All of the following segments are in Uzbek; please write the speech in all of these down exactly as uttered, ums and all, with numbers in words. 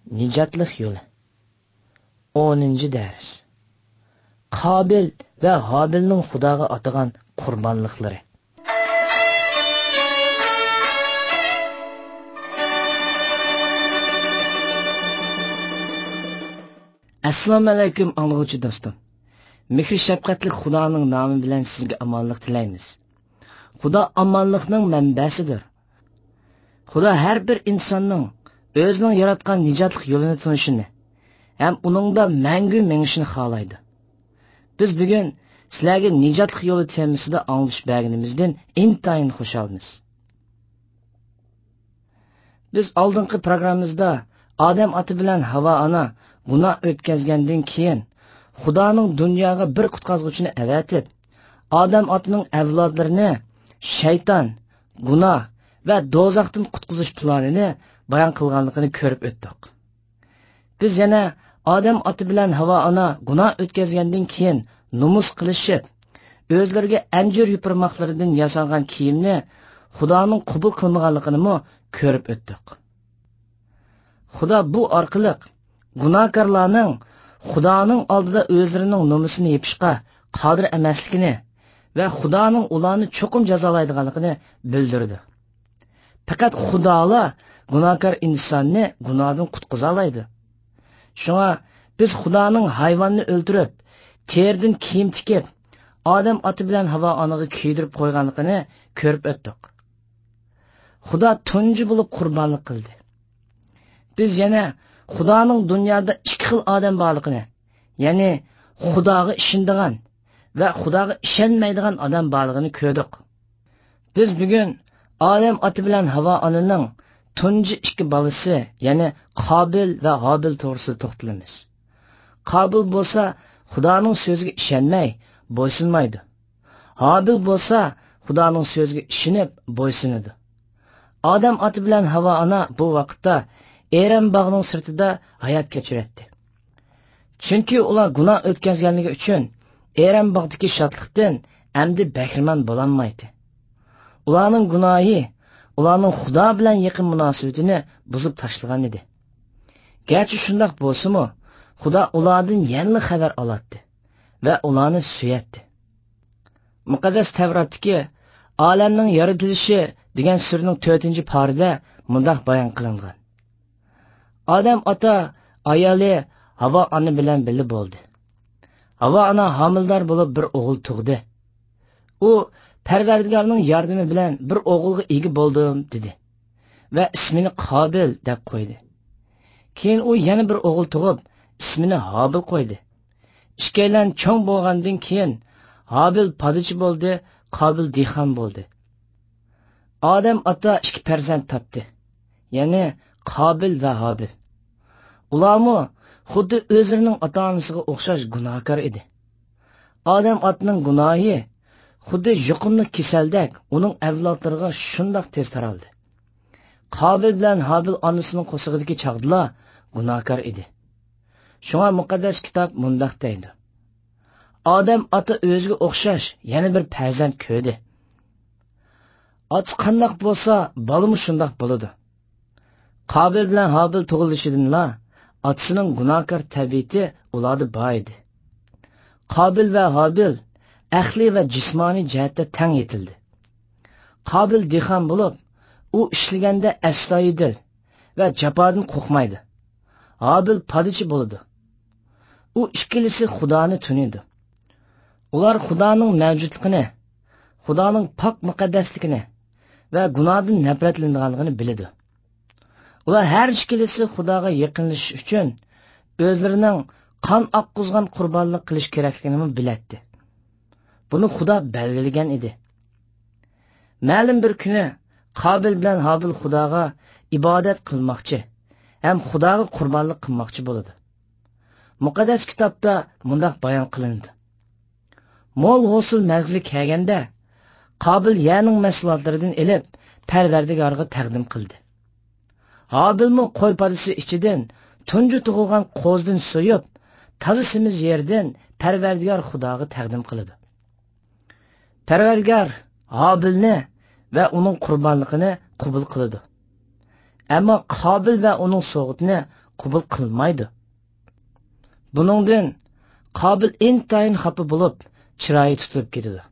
Nijatlik yo'li. o'ninchi dars. Qobil va Hobilning Xudoga atagan qurbonliklari. Assalomu alaykum anglag'uvchi do'stim. Mehr shafqatli Xudoning nomi bilan sizga omonlik tilaymiz. Xudo omonlikning manbasidir. Xudo har bir insonning o'zining yaratgan nijotlik yo'lini tunishini ham uningda mangu mengishini xohlaydi. Biz bugun sizlarga nijotlik yo'li temasida anglish berganimizdan intayin xushalmiz. Biz oldingi programmamizda Odam oti bilan Havo ona gunoh o'tkazgandan keyin Xudoning dunyoga bir qutqazuvchini avatib, Odam otining avlodlarini shayton, gunoh va do'zaxdan qutqizish planini bayon qilganligini ko'rib o'tdik. Biz yana Odam oti bilan Havo ona gunoh o'tkazgandan keyin numus qilishib, o'zlariga anjir yupirmoqlaridan yasalgan kiyimni Xudoning qabul qilmaganligini ko'rib o'tdik. Xudo bu orqali gunohkorlarning Xudoning oldida o'zlarining numusini yepishga qodir emasligini va Xudoning ularni cho'qim jazolaydiganligini bildirdi. Faqat Xudolar gunohkor insonni gunohdan qutqiza oladi. Shunga biz Xudoning hayvonni o'ldirib, terdan kiyim tikib, Odam oti bilan Havo onaga kiydirib qo'yganligini ko'rib o'tdik. Xudo tunji bo'lib qurbonlik qildi. Biz yana Xudoning dunyoda ikki xil odam borligini, ya'ni Xudoga ishonadigan va Xudoga ishonmaydigan odam borligini ko'rdik. Biz bugun Odam oti bilan Havo onaning tunji ikki bolasi, ya'ni Qobil va Hobil to'g'risida to'xtalamiz. Qobil bo'lsa Xudoning so'ziga ishonmay, bo'ysunmaydi. Hobil bo'lsa Xudoning so'ziga ishonib, bo'ysunadi. Odam oti bilan Havo ona bu vaqtda Eren bog'ning sirtida hayot kechirdi. Chunki ular gunoh o'tkazganligi uchun Eren bog'dagi shodlikdan endi bahramand bo'lolmaydi. Ularning gunohi ularning Xudo bilan yaqin munosabatini buzib tashlagan edi. Garchi shunday bo'lsa-mu, Xudo ulardan yangi xabar oladi va ularni suyatdi. Muqaddas Tavrotdagi olamning yaratilishi degan surning to'rtinchi parida mundaq bayon qilingan. Odam ota ayoli Havo ona bilan birga bo'ldi. Havo ona homildor bo'lib bir o'g'il tug'di. U Parvardigorning yordami bilan bir o'g'ilga ega bo'ldim dedi va ismini Qobil deb qo'ydi. Keyin u yana bir o'g'il tug'ib, ismini Hobil qo'ydi. Ikkalan cho'ng bo'lgandan keyin Hobil podachi bo'ldi, Qobil dehqon bo'ldi. Odam ota ikki farzand topdi, ya'ni Qobil va Hobil. Ularmi xuddi o'zlarining ota-onasiga o'xshash gunohkor edi. Odam otaning gunohi xuddi yuqumli kasaldek uning avlodlariga shundoq tez taraldi. Qobil bilan Hobil onasining qo'sig'idagi chaqdilar gunohkor edi. Shunga muqaddas kitob mundaq deydi. Odam ota o'ziga o'xshash yana bir farzand ko'rdi. Ota qandoq bo'lsa, bolami shundoq bo'ladi. Qobil bilan Hobil tug'ilishidanla otasining gunohkor tabiati ularda bor edi. Qobil va Hobil aqliy va jismoniy jihatda tang yetildi. Qobil dehqon bo'lib, u ishlaganda astoydil va jafodan qo'rqmaydi. Hobil podachi bo'ladi. U ikkilisi Xudoni tunidi. Ular Xudoning mavjudligini, Xudoning pok muqaddasligini va gunohdan nafratlanganligini biladi. Ular har ikkilisi Xudoga yaqinlashish uchun o'zlarining qon oqqizgan qurbonlik qilish kerakligini biladi. Buni Xudo belgilagan edi. Ma'lum bir kuni Qobil bilan Hobil Xudoga ibodat qilmoqchi, ham Xudoga qurbonlik qilmoqchi bo'ladi. Muqaddas kitobda mundaq bayon qilindi. Mo'l hosil mazgili kelganda Qobil yaning mahsulotlaridan elib Parvardigorga taqdim qildi. Hobilmi qo'y podisi ichidan tunji tug'ilgan qo'zdan so'yib, toza semiz yerdan Parvardigor Xudoga taqdim qildi. Parvardigor Hobilni va uning qurbonligini qabul qildi. Ammo Qobil va uning so'g'itini qabul qilmaydi. Buningdan Qobil intayin xafa bo'lib, chiroyi tutib ketadi.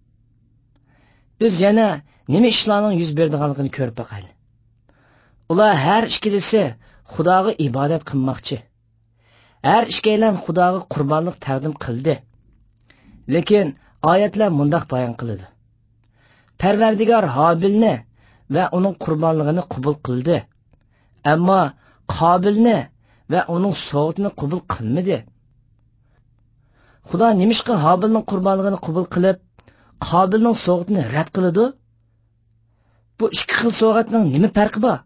Biz yana nima ishlarning yuz berdiganligini ko'rib baqaylik. Ular har ikkilisi Xudoga ibodat qilmoqchi. Har ikkalan Xudoga qurbonlik taqdim qildi. Lekin oyatlar mundaq bayon qiladi. Parvardigor Hobilni va uning qurbonligini qabul qildi. Ammo Qobilni va uning sovutini qabul qilmadi. Xudo nimishqa Hobilning qurbonligini qabul qilib, Qobilning sovutini rad qiladi? Bu ikki xil sovutning nima farqi bor?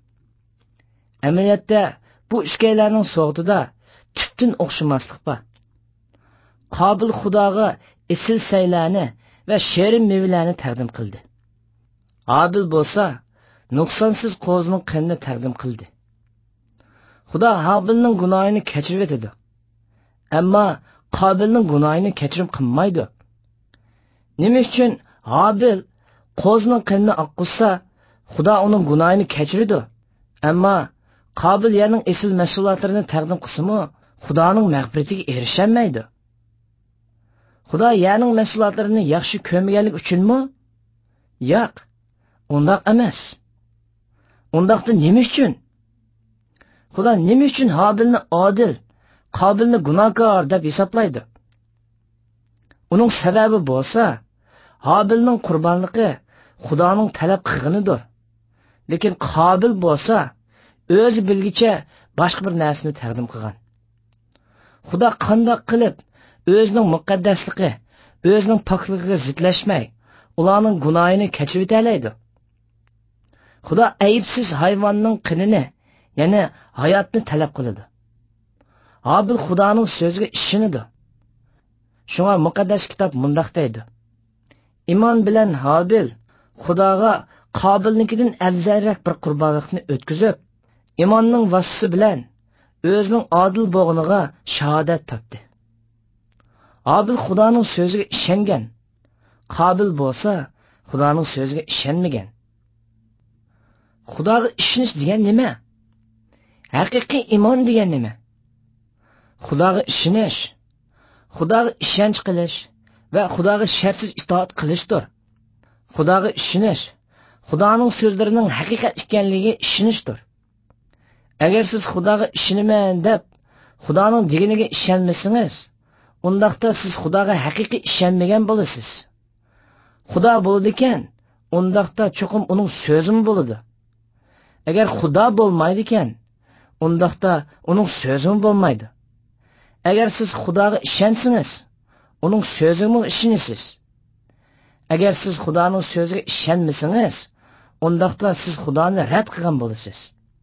Amaliyotda bu ikkalarning sovutida tubdan o'xshamaslik bor. Qobil Xudoga esil saylarni va shirin mevalarni taqdim qildi. Hobil bo'lsa, nuqsonsiz qo'zining qanini taqdim qildi. Xudo Hobilning gunohini kechirib etadi. Ammo Qobilning gunohini kechirim qilmaydi. Nima uchun Hobil qo'zining qanini oqqizsa, Xudo uning gunohini kechiradi. Ammo Qobil yerning esil mahsulotlarini taqdim qilsa-mu, Xudoning mag'firatiga erishamaydi. Xudo yerning mahsulotlarini yaxshi ko'rmaganlik uchunmi? Yo'q, undaq emas. Undaqda nima uchun? Xudo nima uchun Hobilni odil, Qobilni gunohkor deb hisoblaydi? Uning sababi bo'lsa, Hobilning qurbonligi Xudoning talab qilganidir. Lekin Qobil bo'lsa, o'zi bilgicha boshqa bir narsani taqdim qilgan. Xudo qanday qilib o'zining muqaddasligi, o'zining pokligiga zidlashmay, ularning gunohini kechirib etadi? Xudo ayibsiz hayvonning qinini, ya'ni hayotni talab qiladi. Hobil Xudoning so'ziga ishonadi. Shunga muqaddas kitob mundaq deydi. Iymon bilan Hobil Xudoga Qobilnikidan afzalroq bir qurbonlikni o'tkazib, iymonning vasfasi bilan o'zining odil bo'lganiga shahodat topdi. Hobil Xudoning so'ziga ishongan. Qobil bo'lsa, Xudoning so'ziga ishonmagan. Xudoga ishonish degan nima? Haqiqiy iymon degan nima? Xudoga ishonish, Xudoga ishonch qilish va Xudoga shartsiz itoat qilishdir. Xudoga ishonish, Xudoning so'zlarining haqiqat ekanligiga ishonishdir. Agar siz Xudoga ishonaman deb Xudoning deganiga ishonmasangiz, undaqda siz Xudoga haqiqiy ishonmagan bo'lasiz. Xudo bo'ladi ekan, undaqda cho'qim uning so'zimi bo'ladi. Agar Xudo bo'lmaydi ekan, undaqda uning so'zimi bo'lmaydi. Agar siz Xudoga ishonsangiz, uning so'ziga ishonasiz. Agar siz Xudoning so'ziga ishonmasangiz, undaqda siz Xudoni rad qilgan bo'lasiz.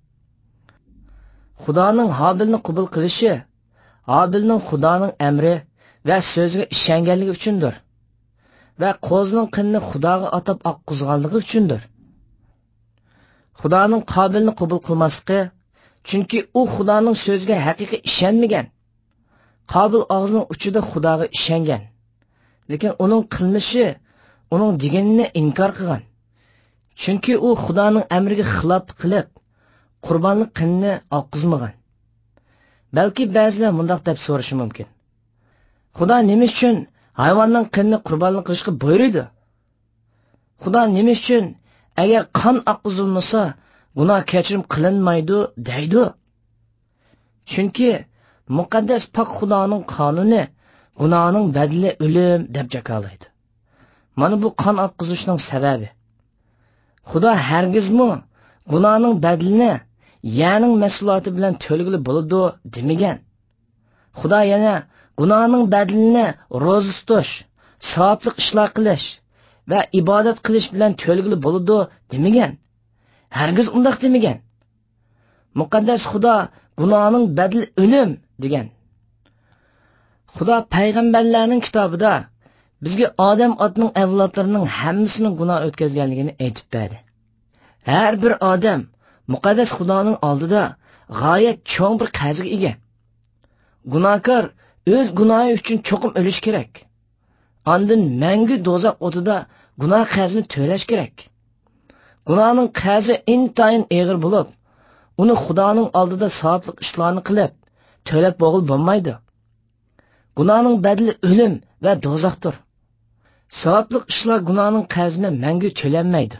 Xudoning Hobilni qabul qilishi Hobilning Xudoning amri va so'ziga ishonganligi uchundir. Va qo'zining qinini Xudoga atab oqqizganligi uchundir. Xudoning Qobilni qabul qilmasligi chunki u Xudoning so'ziga haqiqiy ishonmagan. Qobil og'zining uchida Xudoga ishongan. Lekin uning qilmishi uning deganini inkor qilgan. Chunki u Xudoning amriga xilof qilib, qurbonlik qinini oqqizmagan. Balki ba'zilar mundaq deb so'rashi mumkin. Xudo nima uchun hayvonning qinini qurbonlik qilishga buyurdi? Xudo nima uchun agar qon oqqizilmasa, gunoh kechirim qilinmaydi deydi? Chunki muqaddas pok Xudoning qonuni gunohning badli o'lim deb jakolaydi. Mana bu qon oqqizishning sababi. Xudo hargizmi gunohning badlini yaning mahsuloti bilan to'lgili bo'ladi demagan. Xudo yana gunohning badlini ro'za tutish, savobli ishlar qilish va ibodat qilish bilan to'lgili bo'ladi demagan. Hargiz undaq demagan. Muqaddas Xudo gunohning badli o'lim degan. Xudo payg'ambarlarning kitobida bizga odam otning avlodlarining hammasining gunoh o'tkazganligini aytib berdi. Har bir odam muqaddas Xudoning oldida g'oyat cho'ng bir qarzga ega. Gunohkor o'z gunohi uchun cho'qim o'lish kerak. Ondan mangu do'zax o'tida gunoh qarzini to'lash kerak. Gunohning qarzi intayin og'ir bo'lib, uni Xudoning oldida savobli ishlarni qilib, to'lab bo'g'il bo'lmaydi. Gunohning badali o'lim va do'zaxdir. Savobli ishlar gunohning qarzini mangu to'lanmaydi.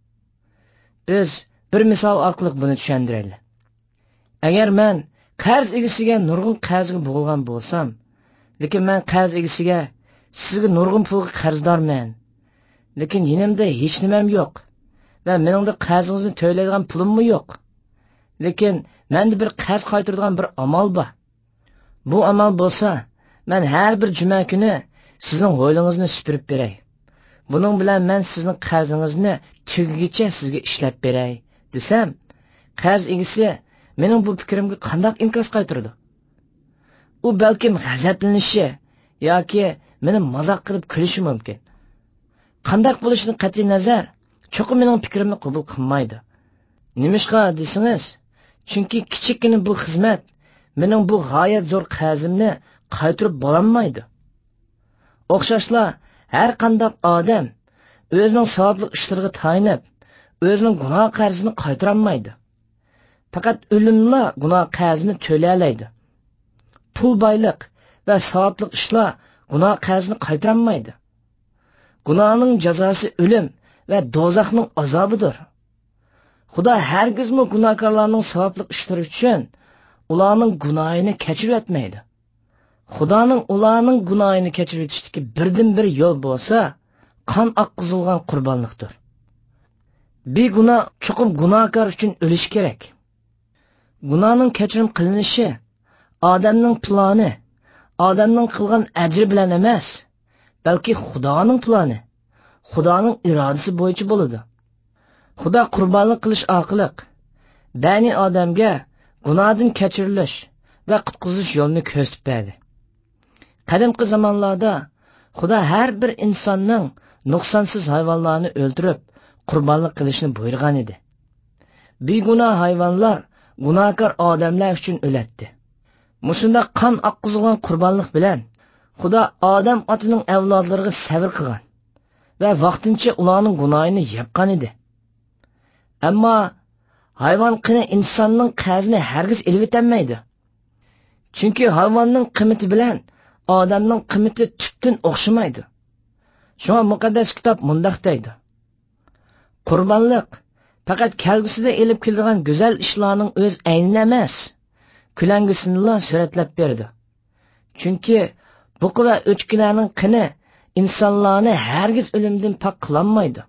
Biz bir misol orqali buni tushundiraylik. Agar men qarz egasiga nurg'un qarzga bo'g'ilgan bo'lsam, lekin men qarz egasiga sizga nurg'un pulga qarzdorman, lekin yonimda hech nimam yo'q va meningda qarzingizni to'laydigan pulim yo'q. Lekin menda bir qarz qaytaradigan bir amal bor. Bu amal bo'lsa, men har bir juma kuni sizning ho'ylingizni supurib beray. Buning bilan men sizning qarzingizni tugigacha sizga ishlab beray desam, qarz egasi mening bu fikrimga qanday inkos qaytardi? U balkim g'azablanishi yoki meni mazoq qilib kulishi mumkin. Qanday bo'lishini qat'iy nazar, cho'qim mening fikrimni qabul qilmaydi. Nimishqa desangiz, chunki kichikgina bu xizmat mening bu g'oyat zo'r qarzimni qaytarib bo'lolmaydi. O'xshashla har qanday odam o'zining savobli ishlariga tayinib, o'zining gunoh qarzini qaytara olmaydi. Faqat o'limla gunoh qarzini to'lay oladi. Pul boylik va savobli ishlar gunoh qarzini qaytara olmaydi. Gunohning jazosi o'lim va do'zaxning azobidir. Xudo hargizmi gunohkorlarning savobli ishlari uchun ularning gunohini kechirib etmaydi. Xudoning ularning gunohini kechirib etishdagi birdan bir yo'l bo'lsa, qon oqqizilgan qurbonlikdir. Begunoh chuqur gunohkor uchun o'lish kerak. Gunohning kechirim qilinishi odamning plani, odamning qilgan ajri bilan emas, balki Xudoning plani, Xudoning irodasi bo'yicha bo'ladi. Xudo qurbonlik qilish orqali bani odamga gunohdan kechirilish va qutqizish yo'lini ko'rsatib berdi. Qadimgi zamonlarda Xudo har bir insonning nuqsonsiz hayvonlarni o'ldirib, qurbonlik qilishni buyurgan edi. Begunoh hayvonlar gunohkor odamlar uchun o'latdi. Mushunda qon oqqizilgan qurbonlik bilan Xudo odam otining avlodlariga sabr qilgan va vaqtincha ularning gunohini yopgan edi. Ammo hayvon qini insonning qarzini hargiz elib etmaydi. Chunki hayvonning qiymati bilan odamning qiymati tubdan o'xshamaydi. Shunga muqaddas kitob mundaq deydi: Qurbonlik faqat kelgusida elib keladigan go'zal ishlarning o'z ayni emas, kulangisini suratlab berdi. Chunki buqi va o'chkilarning qini insonlarni hargiz o'limdan pok qilolmaydi.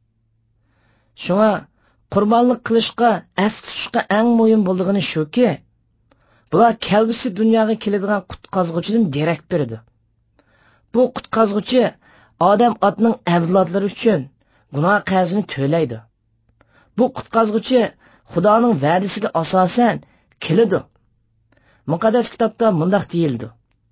Shunga qurbonlik qilishga, as tutishga eng muhim bo'ldigani shuki, bular kelgusi dunyoga keladigan qutqazg'uchidan derak berdi. Bu qutqazg'uchi odam otning avlodlari uchun gunoh qarzini to'laydi. Bu qutqazg'uchi Xudoning va'dasiga asosan keladi. Muqaddas kitobda mundaq deyildi: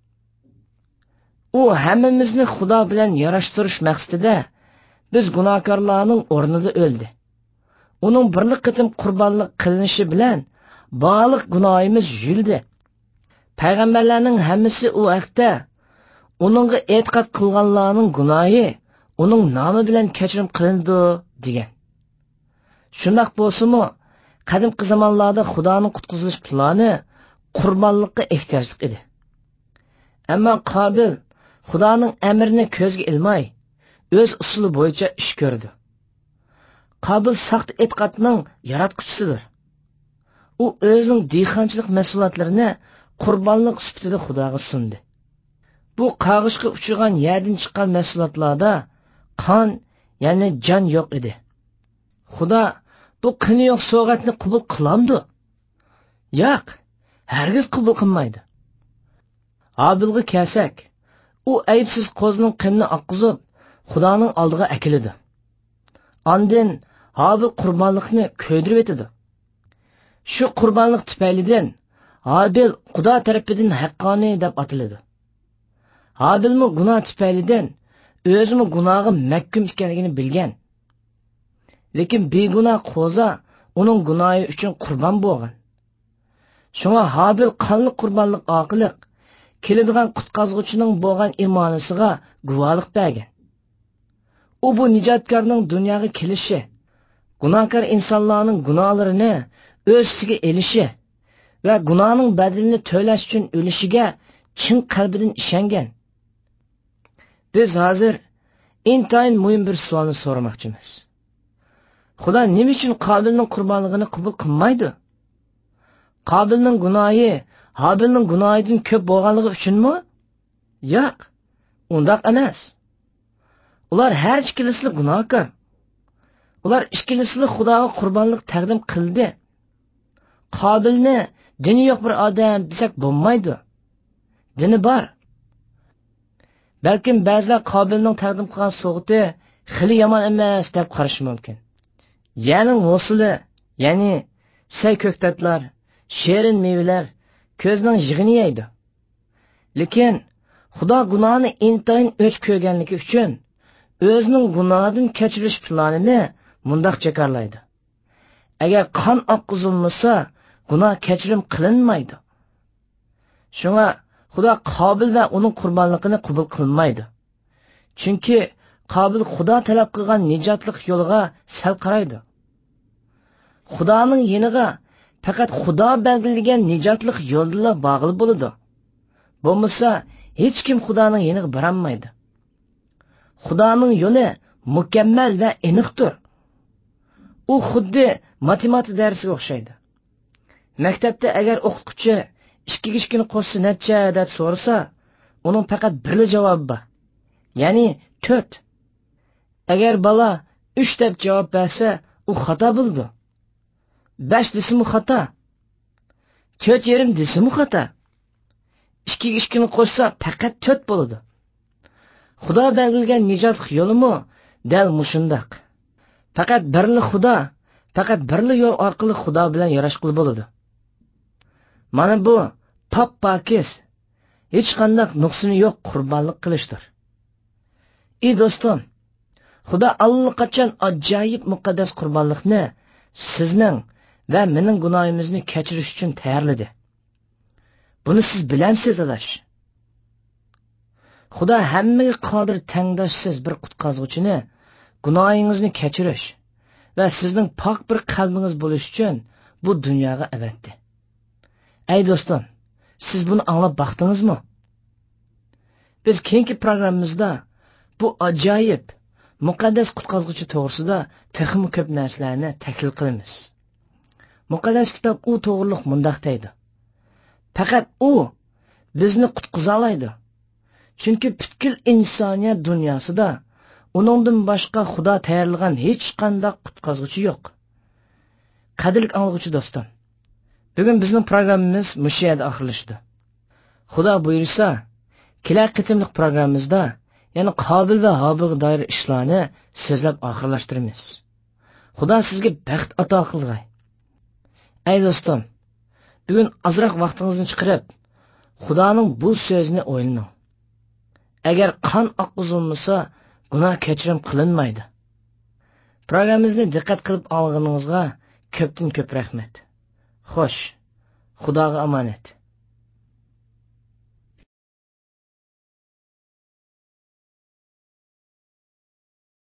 U hammamizni Xudo bilan yarashtirish maqsadida biz gunohkorlarning o'rnida o'ldi. Uning birlik qitim qurbonlik qilinishi bilan baliq gunohimiz yuldi. Payg'ambarlarning hammasi u vaqtda uningga e'tiqod qilganlarning gunohi uning nomi bilan kechirim qilindi degan. Shundoq bo'lsa-mu, qadimgi zamonlarda Xudoning qutqizilish plani qurbonlikqa ehtiyojli edi. Ammo Qobil Xudoning amrini ko'zga ilmay, o'z usuli bo'yicha ish ko'rdi. Qobil saxt e'tiqodning yaratquchisidir. U o'zining dehqonchilik mahsulotlarini qurbonlik sifatida Xudoga sundi. Bu qag'ishga uchirgan yerdan chiqqan mahsulotlarda qon, ya'ni jon yo'q edi. Xudo bu qini yo'q sovg'atni qabul qilamdi? Yo'q, hargiz qabul qilmaydi. Hobilga kelsak, u aybsiz qo'zining qinini oqqizib, Xudoning oldiga akiladi. Ondan Hobil qurbonlikni ko'ydirib etadi. Shu qurbonlik tufaylidan Hobil Xudo tarafidan haqqoniy deb atiladi. Hobilmi gunoh tufaylidan o'zimi gunohga mahkum ekanligini bilgan. Lekin begunoh qo'za uning gunohi uchun qurbon bo'lgan. Shunga Hobil qonli qurbonlik orqali keladigan qutqazg'uchining bo'lgan imonisiga guvohlik bergan. U bu nijotkorning dunyoga kelishi, gunohkor insonlarning gunohlarini o'ziga elishi va gunohning badalini to'lash uchun o'lishiga chin qalbidan ishongan. Biz hozir intayin muhim bir savolni so'ramoqchimiz. Xudo nima uchun Qobilning qurbonligini qabul qilmaydi? Qobilning gunohi Habilning gunohidan ko'p bo'lganligi uchunmi? Yo'q, undaq emas. Ular har ikkalasi gunohkor. Ular ikkalasi Xudoga qurbonlik taqdim qildi. Qobilni dini yo'q bir odam desak bo'lmaydi. Dini bor. Balkim ba'zilar Qobilning taqdim qilgan so'g'iti xili yomon emas deb qarashi mumkin. Ya'ni musuli, ya'ni say ko'ktatlar, sherin mevalar ko'zning yig'ini yeydi. Lekin Xudo gunohni intayin o'ch ko'rganligi uchun o'zining gunohidan kechirish planini mundaq jakarlaydi. Agar qon oqqizilmasa, gunoh kechirim qilinmaydi. Shunga Xudo Qobil va uning qurbonligini qabul qilmaydi. Chunki Qobil Xudo talab qilgan nijotlik yo'liga sal qaraydi. Xudoning yeniga faqat Xudo belgilagan nijotlik yo'lda bog'liq bo'ladi. Bo'lmasa hech kim Xudoning yeniga borolmaydi. Xudoning yo'li mukammal va aniqdir. U xuddi matematik darsiga o'xshaydi. Maktabda agar o'qituvchi ikki ikki qo'shsa necha deb so'rasa, uning faqat bir javobi bor. Ya'ni to'rt. Agar bola uch deb javob bersa, u xato bo'ldi. besh desimi xato. to'rt yarim desimi xato. ikki ikki qo'shsa faqat to'rt bo'ladi. Xudo belgilagan nijot yo'limi dal mushundaq. Faqat birli Xudo, faqat birli yo'l orqali Xudo bilan yarashqil bo'ladi. Mana bu pop-pakiz, hech qanday nuqsoni yo'q qurbonlik qilishdir. Ey do'stim, Xudo allaqachon ajoyib muqaddas qurbonlikni sizning va mening gunohimizni kechirish uchun tayyorladi. Buni siz bilamsiz, adash. Xudo hammaga qodir tangdoshsiz bir qutqazuvchini gunohingizni kechirish va sizning pok bir qalbingiz bo'lish uchun bu dunyoga avatdi. Ey do'stim, siz buni anglab baqdingizmi? Biz keyingi programmamizda bu ajoyib muqaddas qutqazuvchi to'g'risida texnik ko'p narsalarni tahlil qilamiz. Muqaddas kitob u to'g'riliq mundaq deydi. Faqat u bizni qutqiza oladi. Chunki butkul insoniyat dunyosida uningdan boshqa Xudo tayyorlagan hech qanday qutqazuvchi yo'q. Qadrli anglag'uvchi do'stim, bugun bizning programmamiz mushu yerda oxirlashdi. Xudo buyursa, kelar qitimliq programmamizda ya'ni Qobil va Habilga doir ishlarni so'zlab oxirlashtiramiz. Xudo sizga baxt ato qilg'ay. Ey do'stim, bugun ozroq vaqtingizni chiqarib, Xudoning bu so'zini o'ylang. Agar qon oqqizilmasa, gunoh kechirim qilinmaydi. Programmamizni diqqat qilib olganingizga ko'pdan ko'p rahmat. Xo'sh, Xudoga omonat.